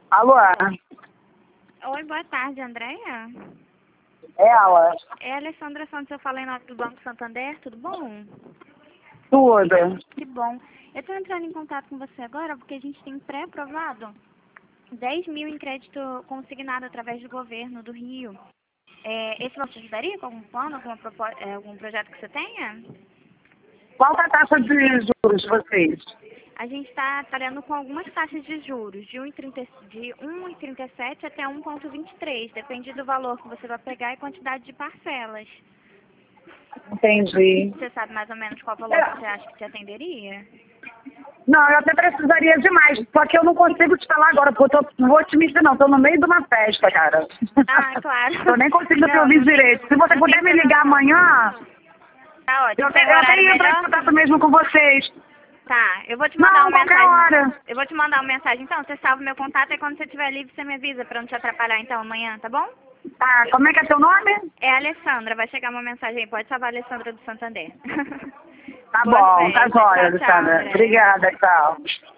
Alô? Oi, boa tarde, Andréia. Ela? É a Alessandra Santos, eu falei em nome do Banco Santander, tudo bom? Tudo. Que bom. Eu estou entrando em contato com você agora porque a gente tem pré-aprovado 10 mil em crédito consignado através do governo do Rio. Esse valor te ajudaria com algum plano, algum projeto que você tenha? Qual que é a taxa de juros de vocês? A gente está trabalhando com algumas taxas de juros, de 1,37 até 1,23, depende do valor que você vai pegar e quantidade de parcelas. Entendi. Você sabe mais ou menos qual valor você acha que te atenderia? Não, eu até precisaria de mais, só que eu não consigo te falar agora, porque eu não vou te mentir não, tô no meio de uma festa, cara. Ah, claro. Eu nem consigo te Não, ouvir não tem, direito. Se você não puder tem me ligar problema não. amanhã, Tá ótimo, eu tem um até horário ia entrar em melhor? contato mesmo com vocês. Tá, eu vou te mandar Não, uma qualquer mensagem. hora. Eu vou te mandar uma mensagem então, você salva o meu contato e quando você estiver livre você me avisa pra não te atrapalhar então amanhã, tá bom? Tá, como é que é teu nome? É a Alessandra, vai chegar uma mensagem aí, pode salvar a Alessandra do Santander. Tá Boa bom, tá festa, jóia, tchau, tchau, Alessandra. Andréia. Obrigada, tchau.